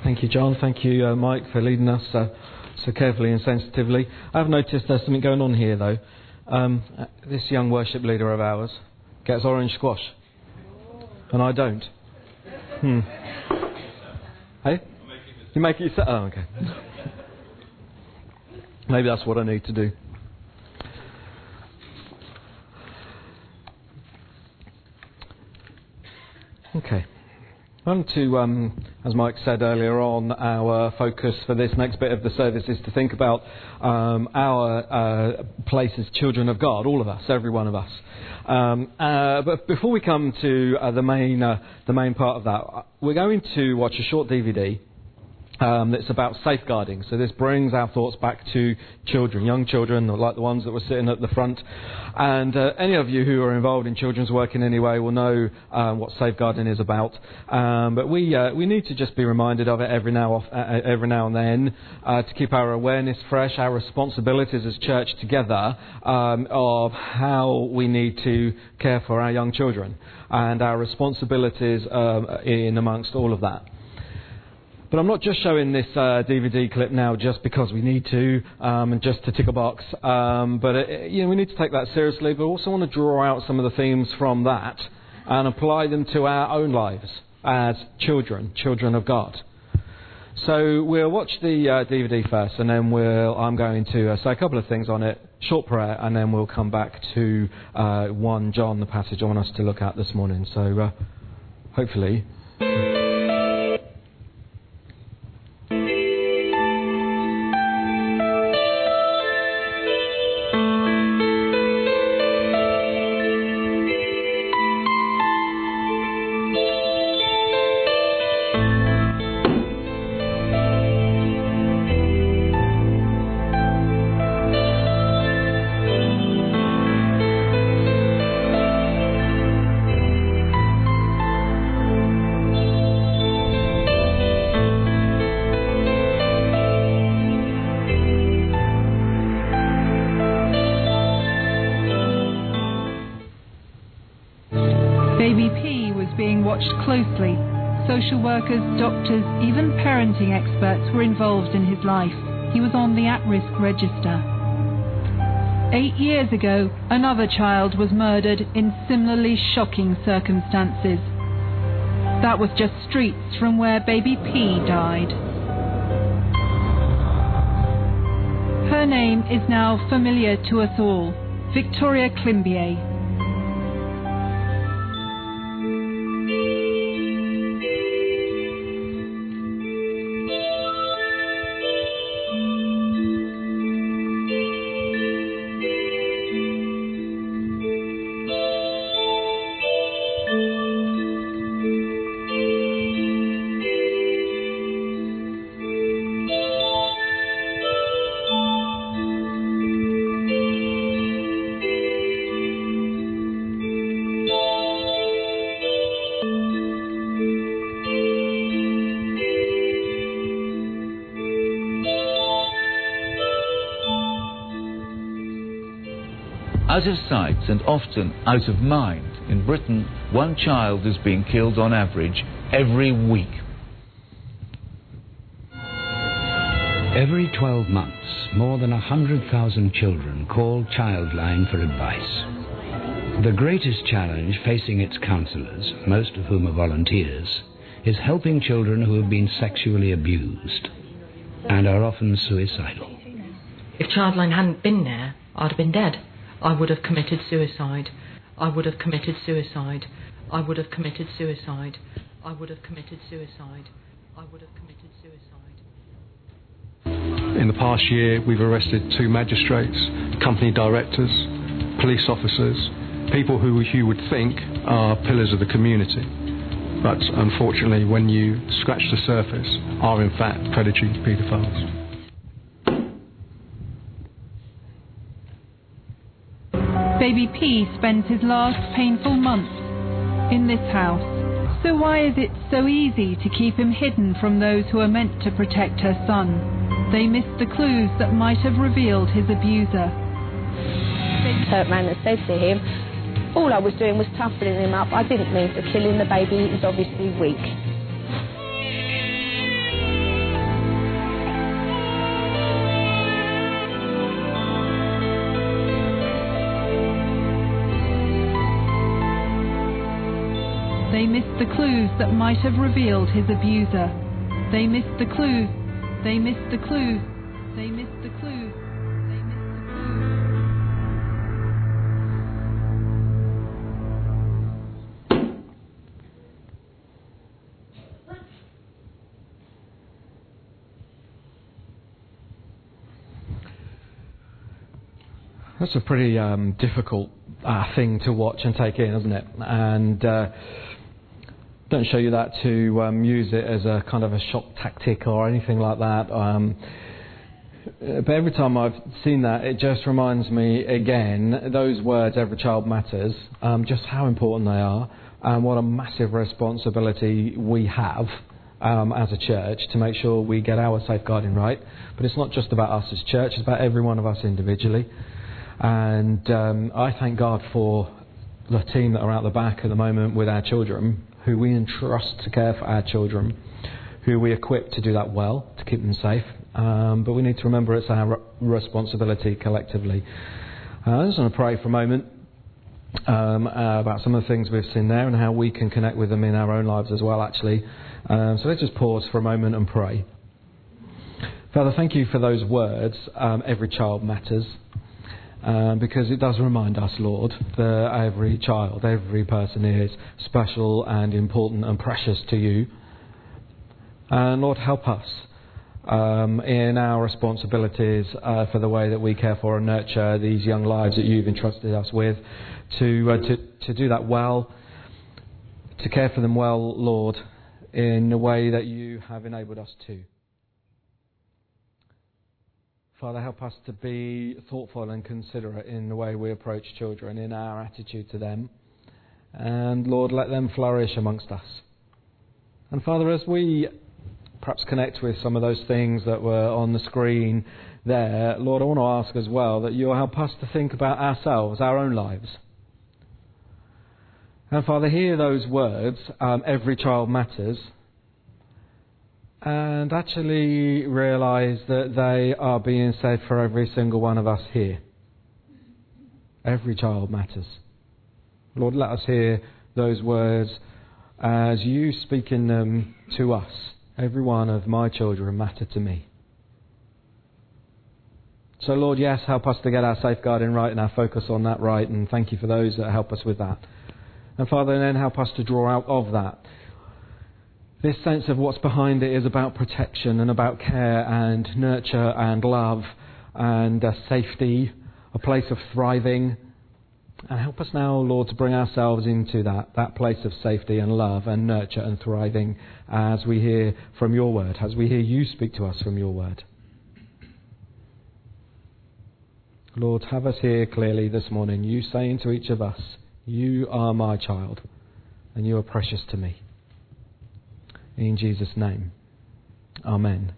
Thank you, John. Thank you, Mike, for leading us so carefully and sensitively. I've noticed there's something going on here, though. This young worship leader of ours gets orange squash, and I don't. Hey? You make it yourself? Oh, okay. Maybe that's what I need to do. Okay. I want to, as Mike said earlier on, our focus for this next bit of the service is to think about our place as children of God, all of us, every one of us. But before we come to the main part of that, we're going to watch a short DVD that's about safeguarding. So this brings our thoughts back to children, young children, like the ones that were sitting at the front. And any of you who are involved in children's work in any way will know what safeguarding is about. But we need to just be reminded of it every now and then to keep our awareness fresh, our responsibilities as church together of how we need to care for our young children and our responsibilities in amongst all of that. But I'm not just showing this DVD clip now just because we need to and just to tick a box. But we need to take that seriously. But also want to draw out some of the themes from that and apply them to our own lives as children of God. So we'll watch the DVD first, and then I'm going to say a couple of things on it, short prayer, and then we'll come back to 1 John, the passage I want us to look at this morning. So hopefully. Closely. Social workers, doctors, even parenting experts were involved in his life. He was on the at-risk register. 8 years ago, another child was murdered in similarly shocking circumstances. That was just streets from where baby P died. Her name is now familiar to us all, Victoria Climbié. Out of sight and often out of mind, in Britain, one child is being killed on average every week. Every 12 months, more than 100,000 children call Childline for advice. The greatest challenge facing its counsellors, most of whom are volunteers, is helping children who have been sexually abused and are often suicidal. If Childline hadn't been there, I'd have been dead. I would have committed suicide. I would have committed suicide. I would have committed suicide. I would have committed suicide. I would have committed suicide. In the past year, we've arrested 2 magistrates, company directors, police officers, people who you would think are pillars of the community. But unfortunately, when you scratch the surface, are in fact predatory paedophiles. Baby P spends his last painful months in this house. So why is it so easy to keep him hidden from those who are meant to protect her son? They missed the clues that might have revealed his abuser. The hurt man had said to him, all I was doing was toughening him up. I didn't mean to kill him. The baby is obviously weak. They missed the clues that might have revealed his abuser. They missed the clues. They missed the clues. They missed the clues. They missed the clues. That's a pretty difficult thing to watch and take in, isn't it? And don't show you that to use it as a kind of a shock tactic or anything like that. But every time I've seen that, it just reminds me again, those words, every child matters, just how important they are and what a massive responsibility we have as a church to make sure we get our safeguarding right. But it's not just about us as church, it's about every one of us individually. And I thank God for the team that are out the back at the moment with our children, who we entrust to care for our children, who we equip to do that well, to keep them safe. But we need to remember it's our responsibility collectively. I just want to pray for a moment about some of the things we've seen there and how we can connect with them in our own lives as well, actually. So let's just pause for a moment and pray. Father, thank you for those words, every child matters. Because it does remind us, Lord, that every child, every person is special and important and precious to you. And Lord, help us in our responsibilities for the way that we care for and nurture these young lives that you've entrusted us with, to do that well, to care for them well, Lord, in the way that you have enabled us to. Father, help us to be thoughtful and considerate in the way we approach children, in our attitude to them. And Lord, let them flourish amongst us. And Father, as we perhaps connect with some of those things that were on the screen there, Lord, I want to ask as well that you'll help us to think about ourselves, our own lives. And Father, hear those words, every child matters, and actually realise that they are being said for every single one of us here. Every child matters. Lord, let us hear those words as you speaking them to us. Every one of my children matter to me. So Lord, yes, help us to get our safeguarding right and our focus on that right, and thank you for those that help us with that. And Father, then help us to draw out of that this sense of what's behind it is about protection and about care and nurture and love and safety, a place of thriving. And help us now, Lord, to bring ourselves into that place of safety and love and nurture and thriving as we hear from your word, as we hear you speak to us from your word. Lord, have us hear clearly this morning, you saying to each of us, you are my child and you are precious to me. In Jesus' name. Amen.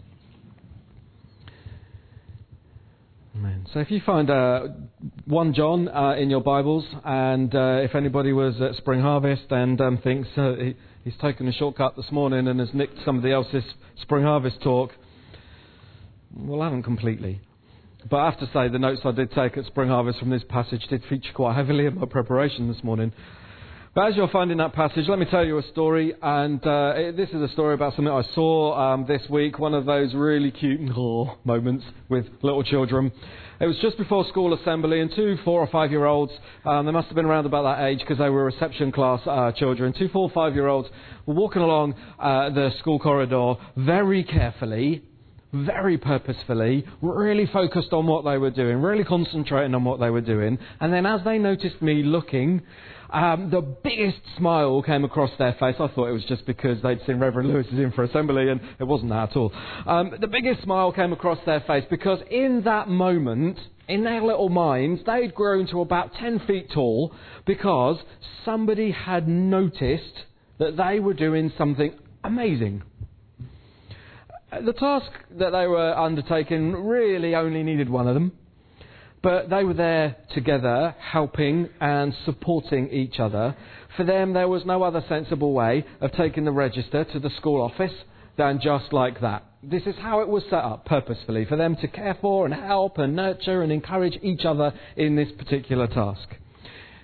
Amen. So if you find 1 John in your Bibles, and if anybody was at Spring Harvest and thinks he's taken a shortcut this morning and has nicked somebody else's Spring Harvest talk, well, I haven't completely. But I have to say, the notes I did take at Spring Harvest from this passage did feature quite heavily in my preparation this morning. But as you're finding that passage, let me tell you a story. And this is a story about something I saw this week, one of those really cute moments with little children. It was just before school assembly, and 2 4 or 5 year olds, they must have been around about that age because they were reception class children. 2 4 5 year olds were walking along the school corridor very carefully, very purposefully, really focused on what they were doing, really concentrating on what they were doing. And then as they noticed me looking, the biggest smile came across their face. I thought it was just because they'd seen Reverend Lewis's In for Assembly, and it wasn't that at all. The biggest smile came across their face because in that moment, in their little minds, they'd grown to about 10 feet tall because somebody had noticed that they were doing something amazing. The task that they were undertaking really only needed one of them. But they were there together, helping and supporting each other. For them, there was no other sensible way of taking the register to the school office than just like that. This is how it was set up purposefully, for them to care for and help and nurture and encourage each other in this particular task.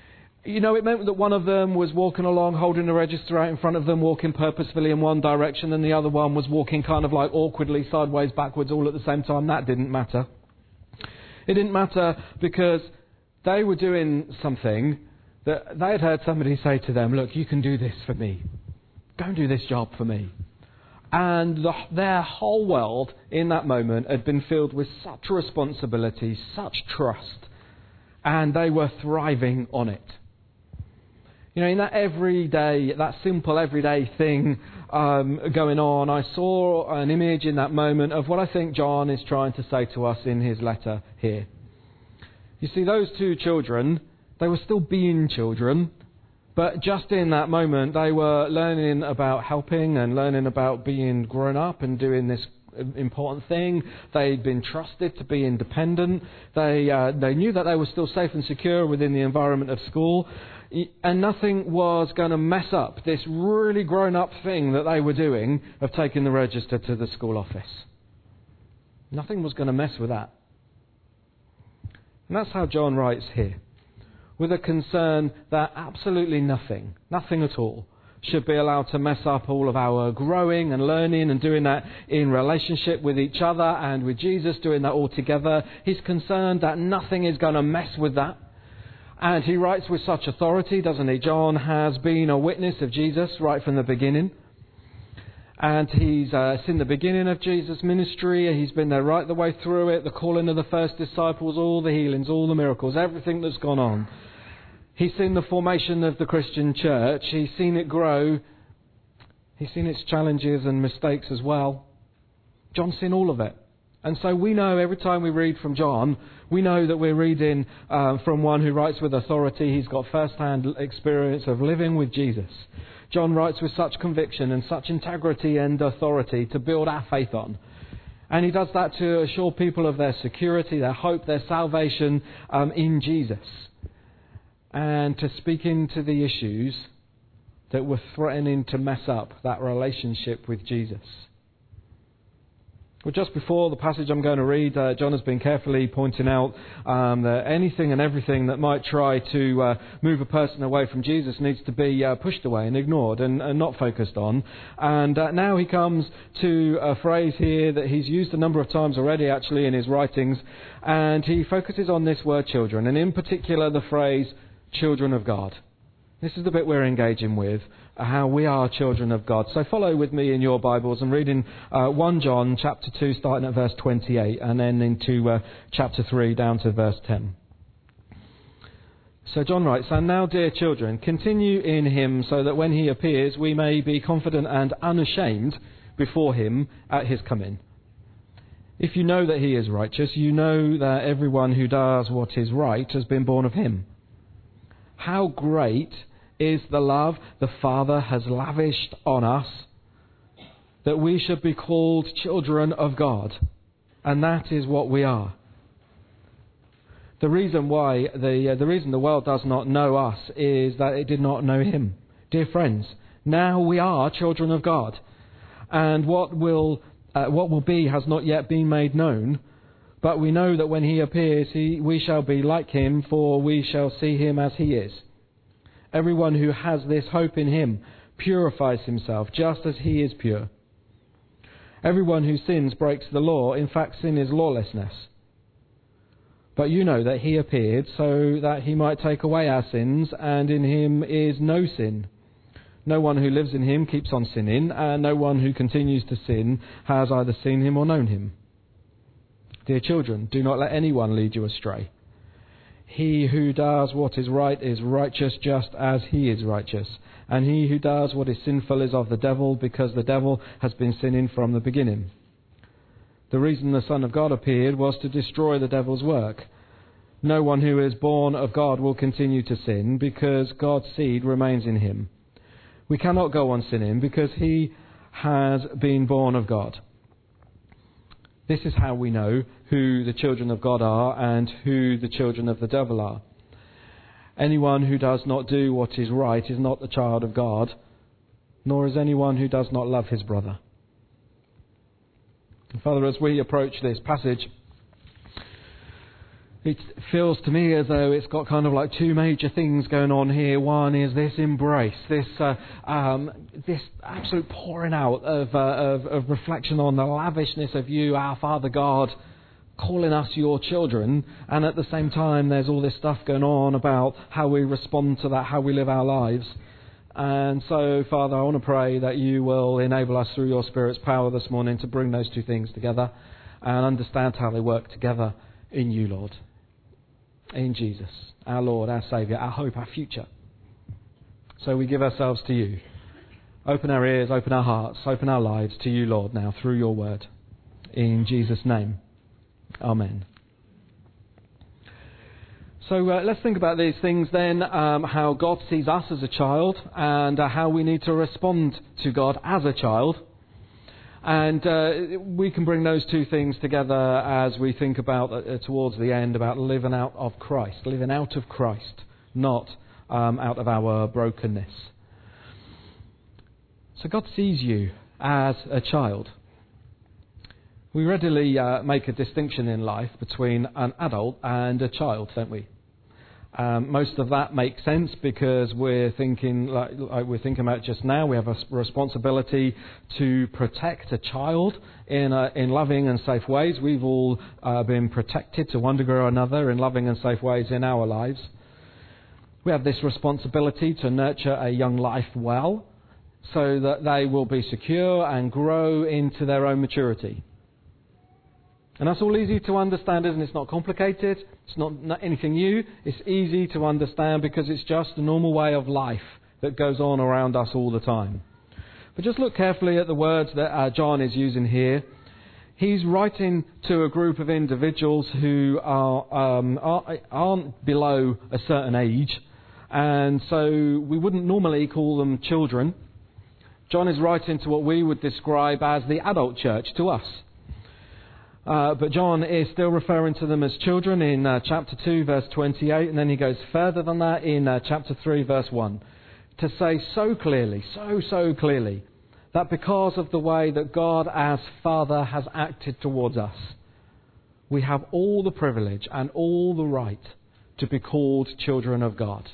You know, it meant that one of them was walking along, holding the register out in front of them, walking purposefully in one direction, and the other one was walking kind of like awkwardly sideways, backwards, all at the same time. That didn't matter. It didn't matter because they were doing something that they had heard somebody say to them, look, you can do this for me. Go and do this job for me. And their whole world in that moment had been filled with such responsibility, such trust, and they were thriving on it. You know, in that everyday, that simple everyday thing going on, I saw an image in that moment of what I think John is trying to say to us in his letter here. You see, those two children, they were still being children, but just in that moment they were learning about helping and learning about being grown up and doing this important thing. They'd been trusted to be independent. They knew that they were still safe and secure within the environment of school. And nothing was going to mess up this really grown-up thing that they were doing of taking the register to the school office. Nothing was going to mess with that. And that's how John writes here, with a concern that absolutely nothing at all, should be allowed to mess up all of our growing and learning and doing that in relationship with each other and with Jesus, doing that all together. He's concerned that nothing is going to mess with that. And he writes with such authority, doesn't he? John has been a witness of Jesus right from the beginning. And he's seen the beginning of Jesus' ministry. He's been there right the way through it. The calling of the first disciples, all the healings, all the miracles, everything that's gone on. He's seen the formation of the Christian church. He's seen it grow. He's seen its challenges and mistakes as well. John's seen all of it. And so we know every time we read from John, we know that we're reading from one who writes with authority. He's got first-hand experience of living with Jesus. John writes with such conviction and such integrity and authority to build our faith on. And he does that to assure people of their security, their hope, their salvation in Jesus. And to speak into the issues that were threatening to mess up that relationship with Jesus. Well, just before the passage I'm going to read, John has been carefully pointing out that anything and everything that might try to move a person away from Jesus needs to be pushed away and ignored and not focused on. And now he comes to a phrase here that he's used a number of times already actually in his writings, and he focuses on this word children, and in particular the phrase children of God. This is the bit we're engaging with, how we are children of God. So follow with me in your Bibles and reading 1 John chapter 2 starting at verse 28 and then into chapter 3 down to verse 10. So John writes, "And now, dear children, continue in him so that when he appears we may be confident and unashamed before him at his coming. If you know that he is righteous, you know that everyone who does what is right has been born of him. How great is the love the Father has lavished on us, that we should be called children of God, and that is what we are. The reason why the reason the world does not know us is that it did not know him. Dear friends, now we are children of God, and what will be has not yet been made known. But we know that when he appears, we shall be like him, for we shall see him as he is. Everyone who has this hope in him purifies himself, just as he is pure. Everyone who sins breaks the law. In fact, sin is lawlessness. But you know that he appeared so that he might take away our sins, and in him is no sin. No one who lives in him keeps on sinning, and no one who continues to sin has either seen him or known him. Dear children, do not let anyone lead you astray. He who does what is right is righteous just as he is righteous. And he who does what is sinful is of the devil, because the devil has been sinning from the beginning. The reason the Son of God appeared was to destroy the devil's work. No one who is born of God will continue to sin, because God's seed remains in him. We cannot go on sinning because he has been born of God. This is how we know who the children of God are and who the children of the devil are. Anyone who does not do what is right is not the child of God, nor is anyone who does not love his brother." And Father, as we approach this passage, it feels to me as though it's got kind of like two major things going on here. One is this embrace, this absolute pouring out of reflection on the lavishness of you, our Father God, calling us your children. And at the same time, there's all this stuff going on about how we respond to that, how we live our lives. And so, Father, I want to pray that you will enable us through your Spirit's power this morning to bring those two things together and understand how they work together in you, Lord. In Jesus, our Lord, our Saviour, our hope, our future. So we give ourselves to you. Open our ears, open our hearts, open our lives to you, Lord, now through your word. In Jesus' name. Amen. So let's think about these things then, how God sees us as a child and how we need to respond to God as a child. And we can bring those two things together as we think about, towards the end, about living out of Christ, not out of our brokenness. So God sees you as a child. We readily make a distinction in life between an adult and a child, don't we? Most of that makes sense because we're thinking like we're thinking about just now. We have a responsibility to protect a child in loving and safe ways. We've all been protected to one degree or another in loving and safe ways in our lives. We have this responsibility to nurture a young life well so that they will be secure and grow into their own maturity. And that's all easy to understand, isn't it? It's not complicated. It's not anything new. It's easy to understand because it's just a normal way of life that goes on around us all the time. But just look carefully at the words that John is using here. He's writing to a group of individuals who aren't below a certain age, and so we wouldn't normally call them children. John is writing to what we would describe as the adult church to us. But John is still referring to them as children in chapter 2, verse 28, and then he goes further than that in chapter 3, verse 1, to say so clearly, so clearly, that because of the way that God as Father has acted towards us, we have all the privilege and all the right to be called children of God.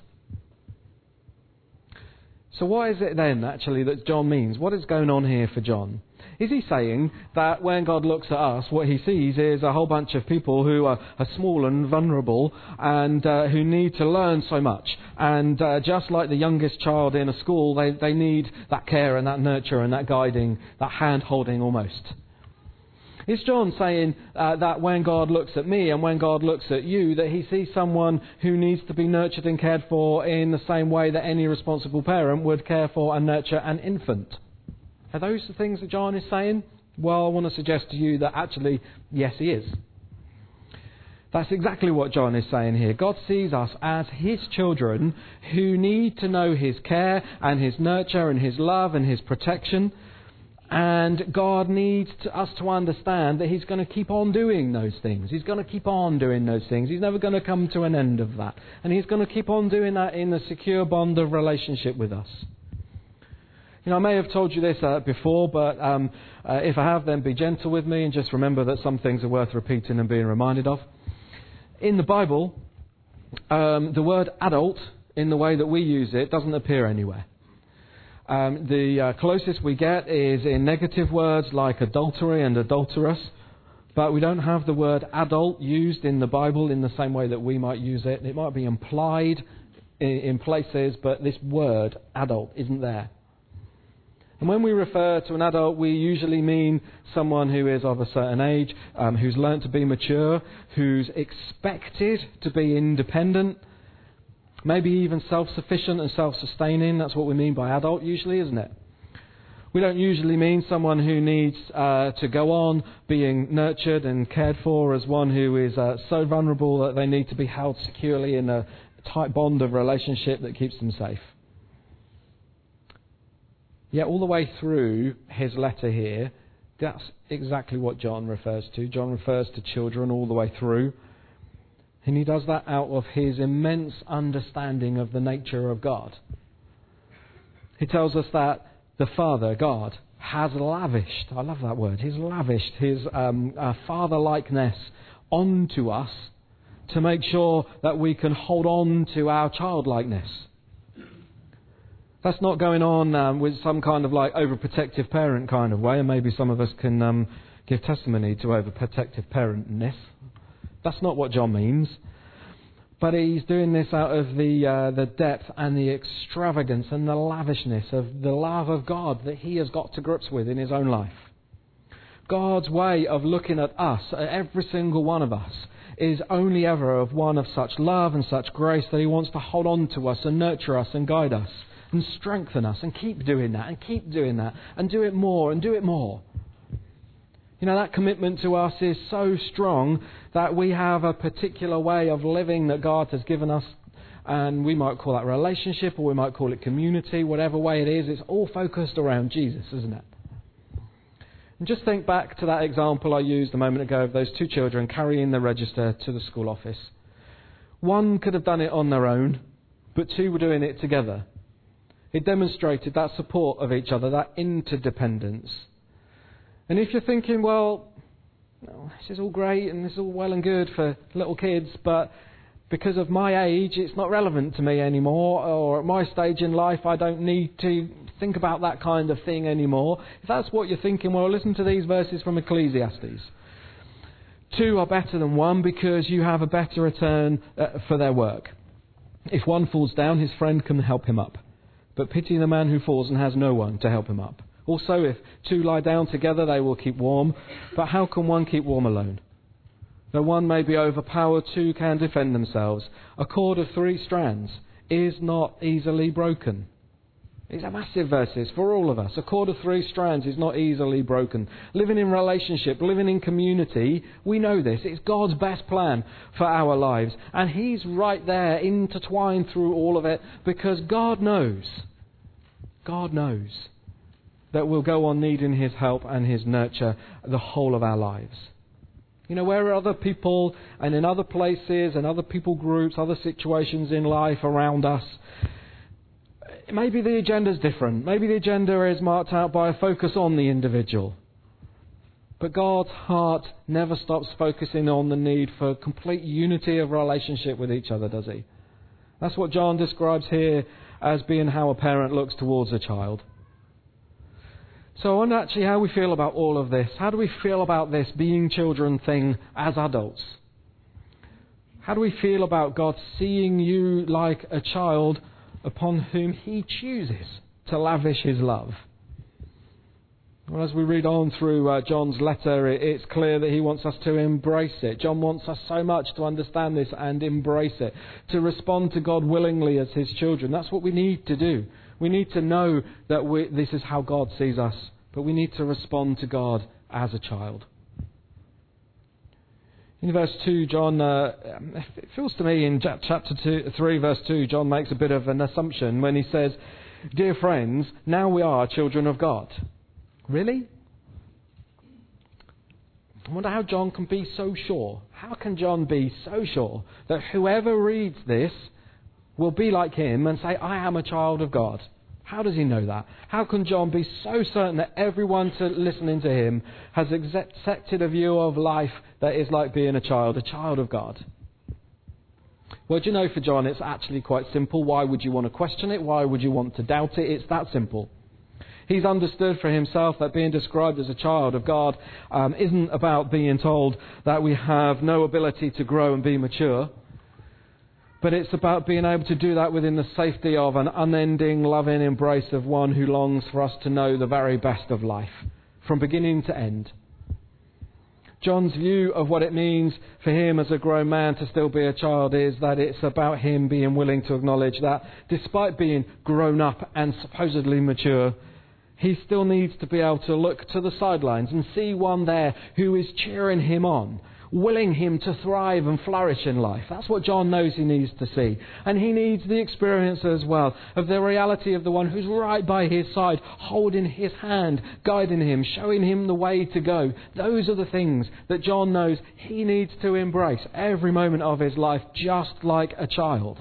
So what is it then, actually, that John means? What is going on here for John? Is he saying that when God looks at us, what he sees is a whole bunch of people who are small and vulnerable and who need to learn so much? And just like the youngest child in a school, they need that care and that nurture and that guiding, that hand-holding almost. Is John saying that when God looks at me and when God looks at you, that he sees someone who needs to be nurtured and cared for in the same way that any responsible parent would care for and nurture an infant? Are those the things that John is saying? Well, I want to suggest to you that actually, yes, he is. That's exactly what John is saying here. God sees us as his children who need to know his care and his nurture and his love and his protection. And God needs us to understand that he's going to keep on doing those things. He's going to keep on doing those things. He's never going to come to an end of that. And he's going to keep on doing that in a secure bond of relationship with us. You know, I may have told you this before, but if I have, then be gentle with me and just remember that some things are worth repeating and being reminded of. In the Bible, the word adult, in the way that we use it, doesn't appear anywhere. The closest we get is in negative words like adultery and adulteress, but we don't have the word adult used in the Bible in the same way that we might use it. It might be implied in places, but this word adult isn't there. And when we refer to an adult, we usually mean someone who is of a certain age, who's learnt to be mature, who's expected to be independent, maybe even self-sufficient and self-sustaining. That's what we mean by adult usually, isn't it? We don't usually mean someone who needs to go on being nurtured and cared for as one who is so vulnerable that they need to be held securely in a tight bond of relationship that keeps them safe. Yet all the way through his letter here, that's exactly what John refers to. John refers to children all the way through. And he does that out of his immense understanding of the nature of God. He tells us that the Father, God, has lavished, I love that word, he's lavished his father-likeness onto us to make sure that we can hold on to our childlikeness. That's not going on with some kind of like overprotective parent kind of way, and maybe some of us can give testimony to overprotective parentness. That's not what John means. But he's doing this out of the depth and the extravagance and the lavishness of the love of God that he has got to grips with in his own life. God's way of looking at us, at every single one of us, is only ever of one of such love and such grace that he wants to hold on to us and nurture us and guide us and strengthen us and keep doing that and keep doing that and do it more and do it more. You know, that commitment to us is so strong that we have a particular way of living that God has given us, and we might call that relationship or we might call it community, whatever way it is, it's all focused around Jesus, isn't it? And just think back to that example I used a moment ago of those two children carrying the register to the school office. One could have done it on their own, but two were doing it together. It demonstrated that support of each other, that interdependence. And if you're thinking, well, this is all great and this is all well and good for little kids, but because of my age, it's not relevant to me anymore, or at my stage in life, I don't need to think about that kind of thing anymore. If that's what you're thinking, well, listen to these verses from Ecclesiastes. Two are better than one because you have a better return for their work. If one falls down, his friend can help him up. But pity the man who falls and has no one to help him up. Also, if two lie down together, they will keep warm. But how can one keep warm alone? Though one may be overpowered, two can defend themselves. A cord of 3 strands is not easily broken. These are massive verses for all of us. A cord of 3 strands is not easily broken. Living in relationship, living in community, we know this. It's God's best plan for our lives. And he's right there intertwined through all of it because God knows that we'll go on needing his help and his nurture the whole of our lives. You know, where other people and in other places and other people groups, other situations in life around us, maybe the agenda's different. Maybe the agenda is marked out by a focus on the individual. But God's heart never stops focusing on the need for complete unity of relationship with each other, does he? That's what John describes here as being how a parent looks towards a child. So I wonder actually how we feel about all of this. How do we feel about this being children thing as adults? How do we feel about God seeing you like a child upon whom he chooses to lavish his love? Well, as we read on through John's letter, it's clear that he wants us to embrace it. John wants us so much to understand this and embrace it, to respond to God willingly as his children. That's what we need to do. We need to know that this is how God sees us, but we need to respond to God as a child. In verse 2, John, it feels to me in chapter 3, verse 2, John makes a bit of an assumption when he says, "Dear friends, now we are children of God." Really? I wonder how John can be so sure. How can John be so sure that whoever reads this will be like him and say, I am a child of God? How does he know that? How can John be so certain that everyone listening to him has accepted a view of life that is like being a child of God? Well, do you know, for John, it's actually quite simple. Why would you want to question it? Why would you want to doubt it? It's that simple. He's understood for himself that being described as a child of God isn't about being told that we have no ability to grow and be mature, but it's about being able to do that within the safety of an unending, loving embrace of one who longs for us to know the very best of life, from beginning to end. John's view of what it means for him as a grown man to still be a child is that it's about him being willing to acknowledge that despite being grown up and supposedly mature, he still needs to be able to look to the sidelines and see one there who is cheering him on, willing him to thrive and flourish in life. That's what John knows he needs to see. And he needs the experience as well of the reality of the one who's right by his side, holding his hand, guiding him, showing him the way to go. Those are the things that John knows he needs to embrace every moment of his life, just like a child.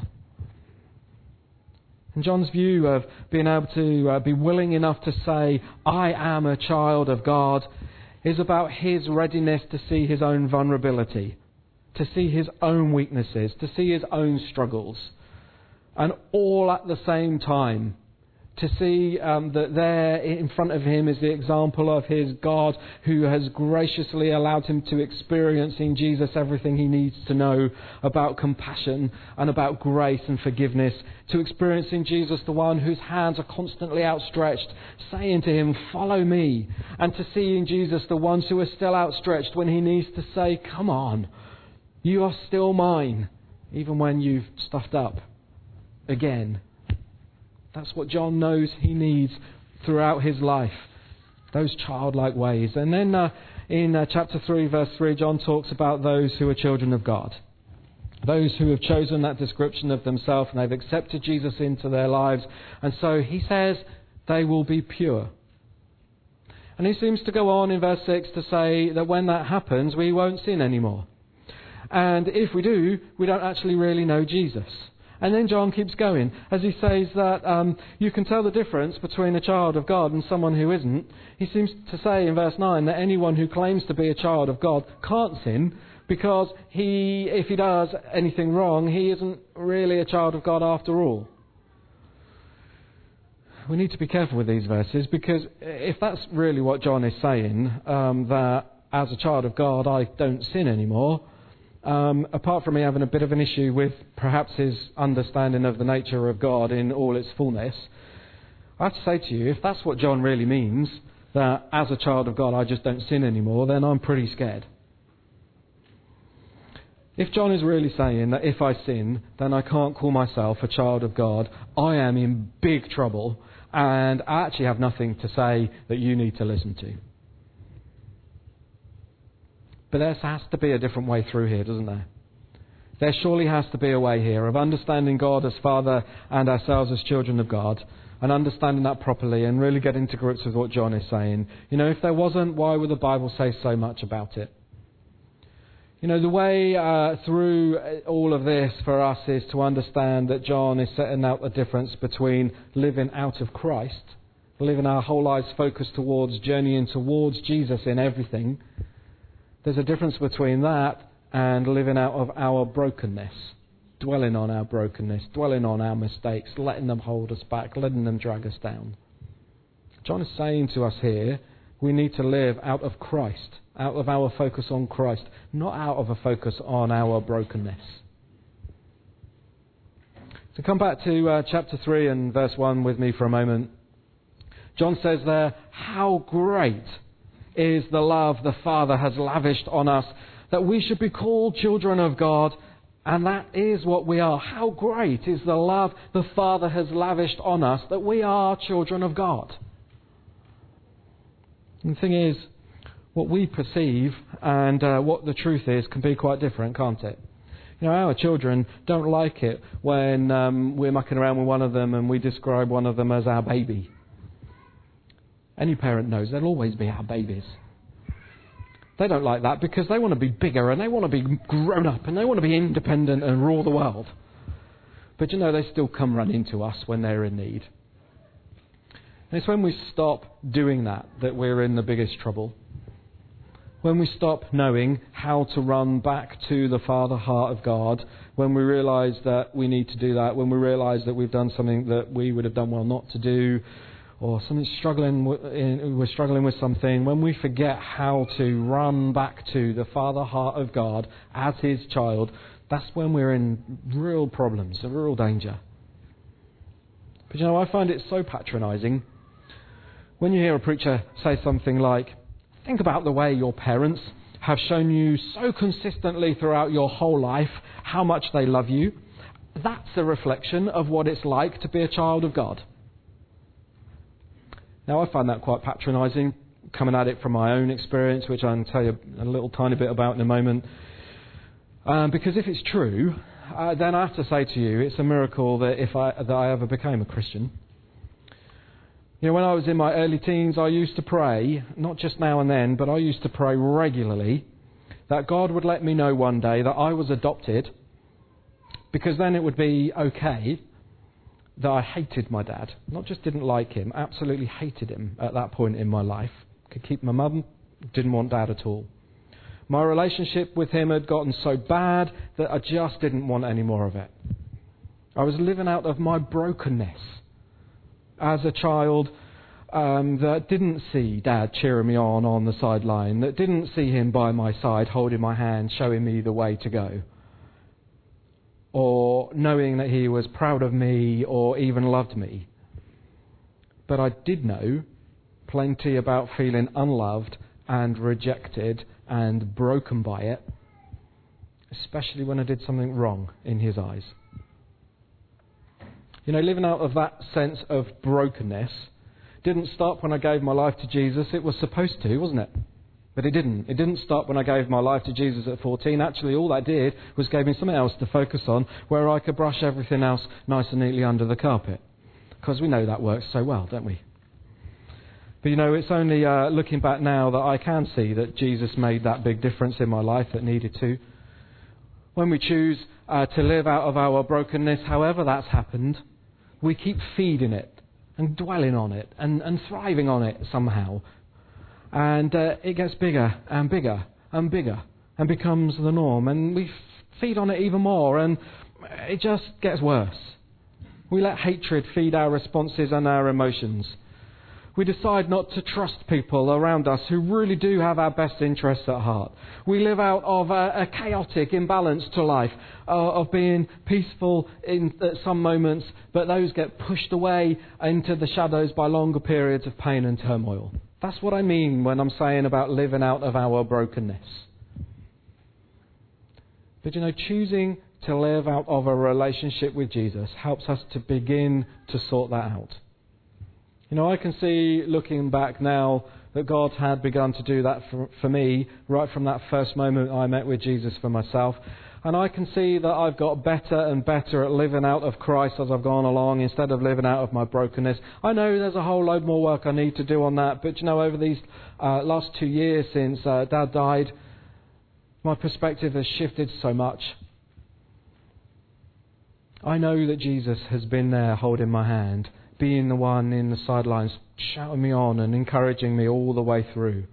And John's view of being able to be willing enough to say, I am a child of God, is about his readiness to see his own vulnerability to see his own weaknesses, to see his own struggles, and all at the same time, to see that there in front of him is the example of his God who has graciously allowed him to experience in Jesus everything he needs to know about compassion and about grace and forgiveness, to experience in Jesus the one whose hands are constantly outstretched, saying to him, "Follow me," and to see in Jesus the ones who are still outstretched when he needs to say, "Come on, you are still mine," even when you've stuffed up again. That's what John knows he needs throughout his life, those childlike ways. And then in chapter 3, verse 3, John talks about those who are children of God, those who have chosen that description of themselves and they've accepted Jesus into their lives. And so he says they will be pure. And he seems to go on in verse 6 to say that when that happens, we won't sin anymore. And if we do, we don't actually really know Jesus. And then John keeps going as he says that you can tell the difference between a child of God and someone who isn't. He seems to say in verse 9 that anyone who claims to be a child of God can't sin because if he does anything wrong, he isn't really a child of God after all. We need to be careful with these verses because if that's really what John is saying, that as a child of God I don't sin anymore, apart from me having a bit of an issue with perhaps his understanding of the nature of God in all its fullness, I have to say to you, if that's what John really means, that as a child of God I just don't sin anymore, then I'm pretty scared. If John is really saying that if I sin, then I can't call myself a child of God, I am in big trouble, and I actually have nothing to say that you need to listen to. But there has to be a different way through here, doesn't there? There surely has to be a way here of understanding God as Father and ourselves as children of God, and understanding that properly and really getting to grips with what John is saying. You know, if there wasn't, why would the Bible say so much about it? You know, the way through all of this for us is to understand that John is setting out the difference between living out of Christ, living our whole lives focused towards, journeying towards Jesus in everything. There's a difference between that and living out of our brokenness, dwelling on our brokenness, dwelling on our mistakes, letting them hold us back, letting them drag us down. John is saying to us here, we need to live out of Christ, out of our focus on Christ, not out of a focus on our brokenness. So come back to chapter 3 and verse 1 with me for a moment. John says there, how great is the love the Father has lavished on us, that we should be called children of God, and that is what we are. How great is the love the Father has lavished on us, that we are children of God. And the thing is, what we perceive and what the truth is can be quite different, can't it? You know, our children don't like it when we're mucking around with one of them and we describe one of them as our baby. Any parent knows they'll always be our babies. They don't like that because they want to be bigger and they want to be grown up and they want to be independent and rule the world. But you know, they still come running to us when they're in need. And it's when we stop doing that we're in the biggest trouble. When we stop knowing how to run back to the Father heart of God, when we realise that we need to do that, when we realise that we've done something that we would have done well not to do, or we're struggling with something, when we forget how to run back to the Father heart of God as His child, that's when we're in real problems, a real danger. But you know, I find it so patronising when you hear a preacher say something like, think about the way your parents have shown you so consistently throughout your whole life how much they love you. That's a reflection of what it's like to be a child of God. Now, I find that quite patronising, coming at it from my own experience, which I can tell you a little tiny bit about in a moment. Because if it's true, then I have to say to you, it's a miracle that I ever became a Christian. You know, when I was in my early teens, I used to pray, not just now and then, but I used to pray regularly that God would let me know one day that I was adopted, because then it would be okay that I hated my dad. Not just didn't like him, absolutely hated him at that point in my life. Could keep my mum, didn't want dad at all. My relationship with him had gotten so bad that I just didn't want any more of it. I was living out of my brokenness as a child that didn't see Dad cheering me on the sideline, that didn't see him by my side holding my hand, showing me the way to go, or knowing that he was proud of me or even loved me. But I did know plenty about feeling unloved and rejected and broken by it, especially when I did something wrong in his eyes. You know, living out of that sense of brokenness didn't stop when I gave my life to Jesus. It was supposed to, wasn't it? But it didn't. It didn't stop when I gave my life to Jesus at 14. Actually, all that did was gave me something else to focus on, where I could brush everything else nice and neatly under the carpet. Because we know that works so well, don't we? But you know, it's only looking back now that I can see that Jesus made that big difference in my life that needed to. When we choose to live out of our brokenness, however that's happened, we keep feeding it and dwelling on it and thriving on it somehow. And it gets bigger and bigger and bigger and becomes the norm. And we feed on it even more, and it just gets worse. We let hatred feed our responses and our emotions. We decide not to trust people around us who really do have our best interests at heart. We live out of a chaotic imbalance to life, of being peaceful at some moments, but those get pushed away into the shadows by longer periods of pain and turmoil. That's what I mean when I'm saying about living out of our brokenness. But you know, choosing to live out of a relationship with Jesus helps us to begin to sort that out. You know, I can see, looking back now, that God had begun to do that for me right from that first moment I met with Jesus for myself. And I can see that I've got better and better at living out of Christ as I've gone along instead of living out of my brokenness. I know there's a whole load more work I need to do on that, but you know, over these last 2 years since Dad died, my perspective has shifted so much. I know that Jesus has been there holding my hand, being the one in the sidelines, shouting me on and encouraging me all the way through.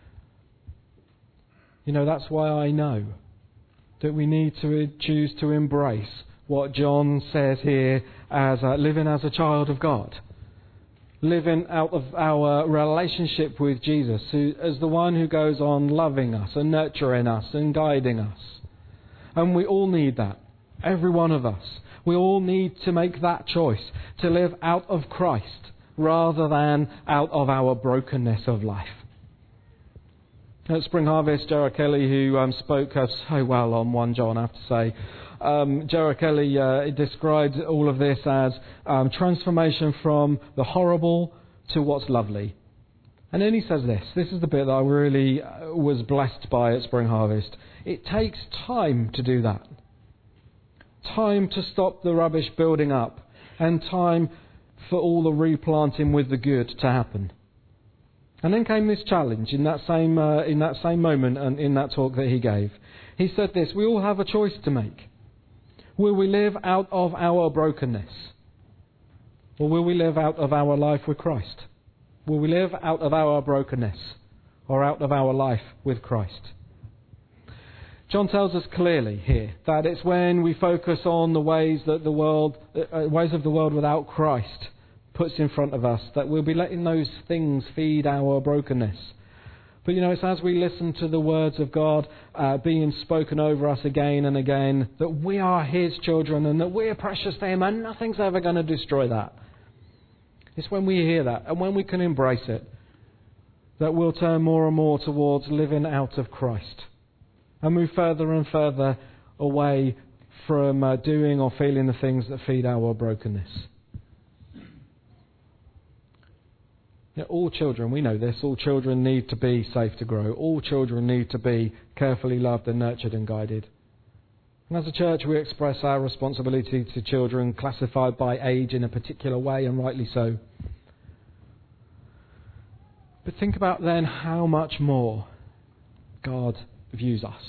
You know, that's why I know that we need to choose to embrace what John says here as living as a child of God. Living out of our relationship with Jesus as the one who goes on loving us and nurturing us and guiding us. And we all need that. Every one of us. We all need to make that choice to live out of Christ rather than out of our brokenness of life. At Spring Harvest, Gerard Kelly, who spoke so well on 1 John, I have to say, Gerard Kelly described all of this as transformation from the horrible to what's lovely. And then he says this is the bit that I really was blessed by at Spring Harvest. It takes time to do that. Time to stop the rubbish building up, and time for all the replanting with the good to happen. And then came this challenge in that same moment and in that talk that he gave. He said this: we all have a choice to make. Will we live out of our brokenness, or will we live out of our life with Christ? Will we live out of our brokenness, or out of our life with Christ? John tells us clearly here that it's when we focus on the ways that ways of the world without Christ puts in front of us that we'll be letting those things feed our brokenness. But you know, it's as we listen to the words of God being spoken over us again and again that we are His children and that we're precious to Him and nothing's ever going to destroy that. It's when we hear that and when we can embrace it that we'll turn more and more towards living out of Christ. And move further and further away from doing or feeling the things that feed our brokenness. You know, all children, we know this, all children need to be safe to grow. All children need to be carefully loved and nurtured and guided. And as a church, we express our responsibility to children classified by age in a particular way, and rightly so. But think about then how much more God views us.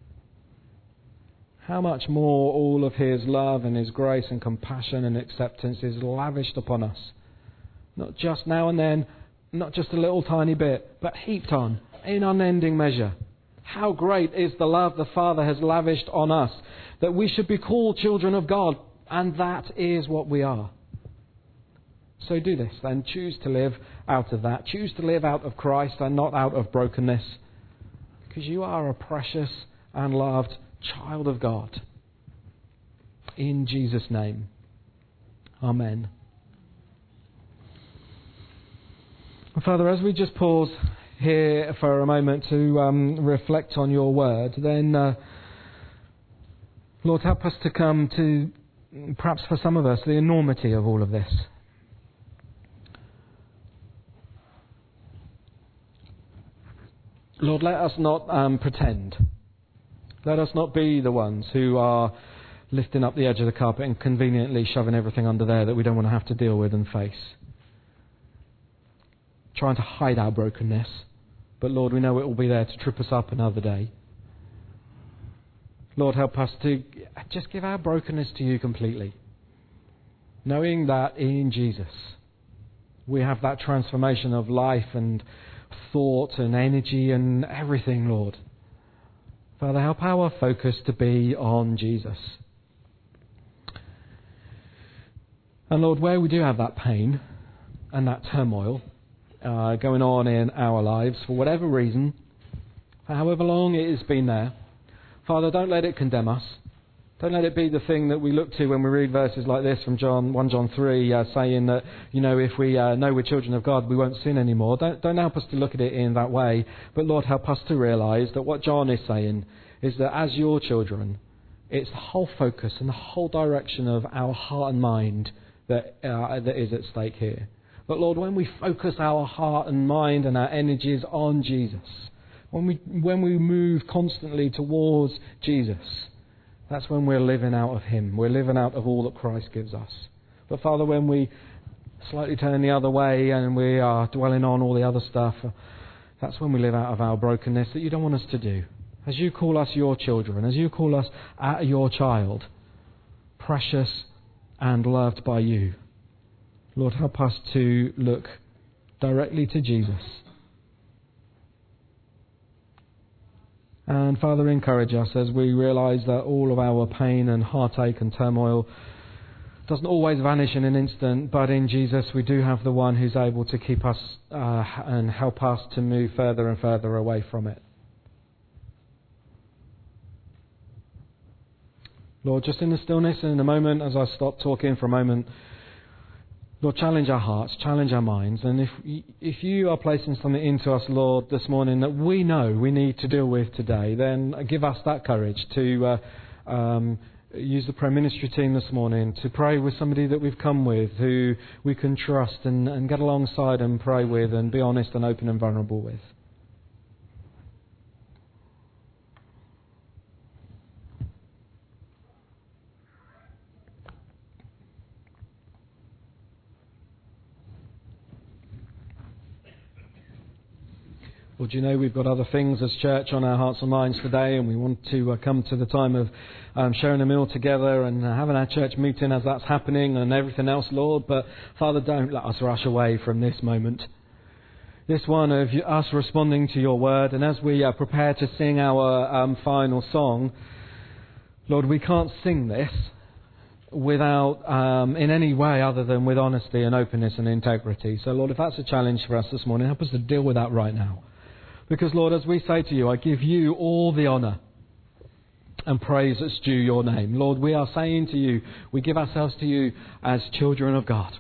How much more all of His love and His grace and compassion and acceptance is lavished upon us. Not just now and then, not just a little tiny bit, but heaped on in unending measure. How great is the love the Father has lavished on us, that we should be called children of God, and that is what we are. So do this then. Choose to live out of that. Choose to live out of Christ and not out of brokenness, because you are a precious and loved child of God. In Jesus' name. Amen. Father, as we just pause here for a moment to reflect on your word, then, Lord, help us to come to, perhaps for some of us, the enormity of all of this. Lord, let us not pretend. Let us not be the ones who are lifting up the edge of the carpet and conveniently shoving everything under there that we don't want to have to deal with and face. Trying to hide our brokenness. But Lord, we know it will be there to trip us up another day. Lord, help us to just give our brokenness to you completely. Knowing that in Jesus we have that transformation of life and thought and energy and everything, Lord. Father, help our focus to be on Jesus. And Lord, where we do have that pain and that turmoil going on in our lives, for whatever reason, for however long it has been there, Father, don't let it condemn us. Don't let it be the thing that we look to when we read verses like this from 1 John 3, saying that, if we know we're children of God, we won't sin anymore. Don't help us to look at it in that way. But Lord, help us to realise that what John is saying is that as your children, it's the whole focus and the whole direction of our heart and mind that is at stake here. But Lord, when we focus our heart and mind and our energies on Jesus, when we move constantly towards Jesus, that's when we're living out of Him. We're living out of all that Christ gives us. But Father, when we slightly turn the other way and we are dwelling on all the other stuff, that's when we live out of our brokenness that you don't want us to do. As you call us your children, as you call us your child, precious and loved by you, Lord, help us to look directly to Jesus. And Father, encourage us as we realise that all of our pain and heartache and turmoil doesn't always vanish in an instant, but in Jesus we do have the one who's able to keep us and help us to move further and further away from it. Lord, just in the stillness and in a moment, as I stop talking for a moment, Lord, challenge our hearts, challenge our minds. And if you are placing something into us, Lord, this morning that we know we need to deal with today, then give us that courage to use the prayer ministry team this morning to pray with somebody that we've come with who we can trust and get alongside and pray with and be honest and open and vulnerable with. Well, do you know we've got other things as church on our hearts and minds today, and we want to come to the time of sharing a meal together and having our church meeting as that's happening and everything else, Lord. But Father, don't let us rush away from this moment. This one of us responding to your word, and as we prepare to sing our final song, Lord, we can't sing this without, in any way other than with honesty and openness and integrity. So, Lord, if that's a challenge for us this morning, help us to deal with that right now. Because, Lord, as we say to you, I give you all the honour and praise that's due your name. Lord, we are saying to you, we give ourselves to you as children of God.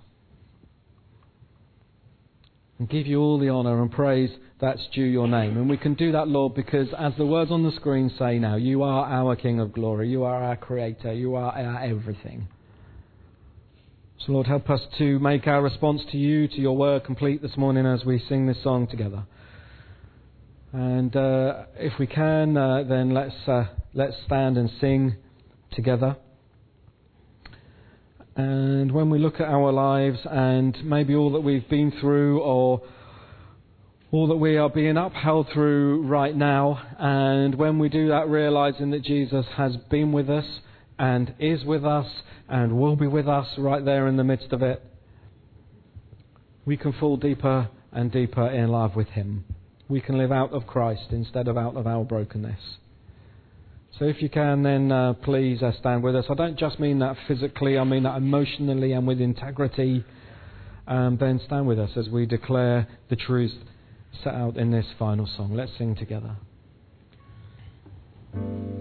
And give you all the honour and praise that's due your name. And we can do that, Lord, because as the words on the screen say now, you are our King of glory. You are our Creator. You are our everything. So, Lord, help us to make our response to you, to your word, complete this morning as we sing this song together. And if we can, then let's stand and sing together. And when we look at our lives and maybe all that we've been through or all that we are being upheld through right now, and when we do that, realising that Jesus has been with us and is with us and will be with us right there in the midst of it, we can fall deeper and deeper in love with Him. We can live out of Christ instead of out of our brokenness. So if you can, then please stand with us. I don't just mean that physically, I mean that emotionally and with integrity. Then stand with us as we declare the truth set out in this final song. Let's sing together.